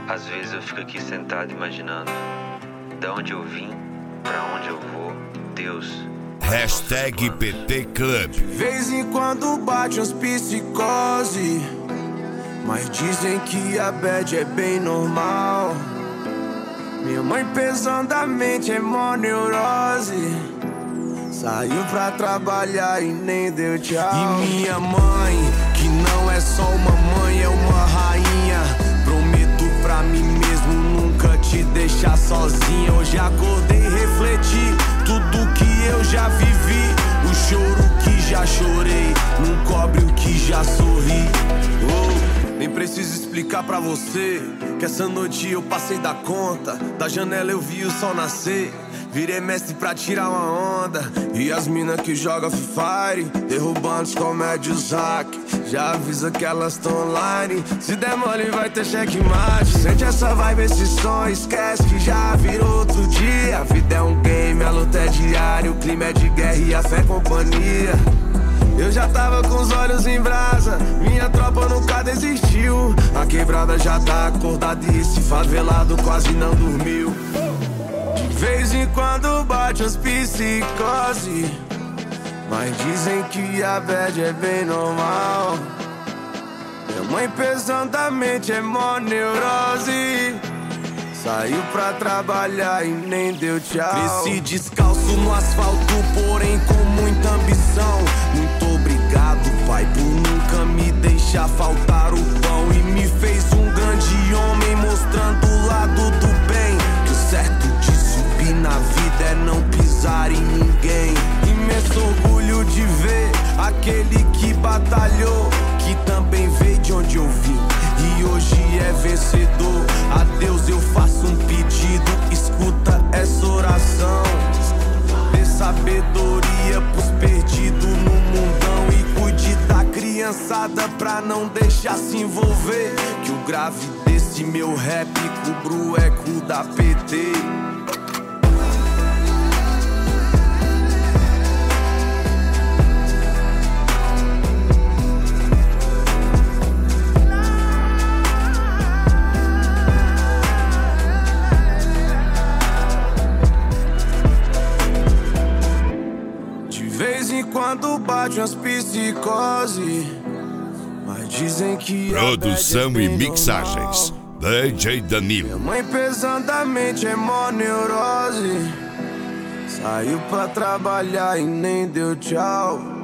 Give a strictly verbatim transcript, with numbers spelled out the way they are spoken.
Às vezes eu fico aqui sentado imaginando da onde eu vim, pra onde eu vou, Deus. Hashtag P T Club. De vez em quando bate uns psicose, mas dizem que a bad é bem normal. Minha mãe pesadamente é mó neurose, saiu pra trabalhar e nem deu tchau. E minha mãe, que não é só uma mãe, é uma rainha. Prometo pra mim mesmo nunca te deixar sozinha. Hoje acordei e refleti tudo que eu já vivi. O choro que já chorei não cobre o que já sorri. Oh, nem preciso explicar pra você que essa noite eu passei da conta. Da janela eu vi o sol nascer, virei mestre pra tirar uma onda. E as mina que jogam Free Fire, derrubando os comédios hack, já avisa que elas tão online. Se der mole vai ter checkmate. Sente essa vibe, esse som, esquece que já virou outro dia. A vida é um game, a luta é diária, o clima é de guerra e a fé é companhia. Eu já tava com os olhos em brasa, minha tropa nunca desistiu. A quebrada já tá acordada e esse favelado quase não dormiu. De vez em quando bate uns psicose, mas dizem que a bad é bem normal. Minha mãe pesadamente é mó neurose, saiu pra trabalhar e nem deu tchau. Cresci descalço no asfalto, porém com muita ambição. Muito obrigado, pai, por nunca me deixar faltar o pão. E me fez um grande homem, mostrando o lado do bem. Que o certo de subir na vida é não pisar em ninguém. Imenso orgulho de ver aquele que batalhou, que também veio de onde eu vim e hoje é vencedor. A Deus eu faço um pedido, escuta essa oração. Dê sabedoria pros perdidos no mundão e cuide da criançada pra não deixar se envolver. Que o grave desse meu rap cubra o eco da P T. Quando bate umas psicose, mas dizem que produção é e mixagens D J Danilo. Minha mãe pesadamente é mó neurose, saiu pra trabalhar e nem deu tchau.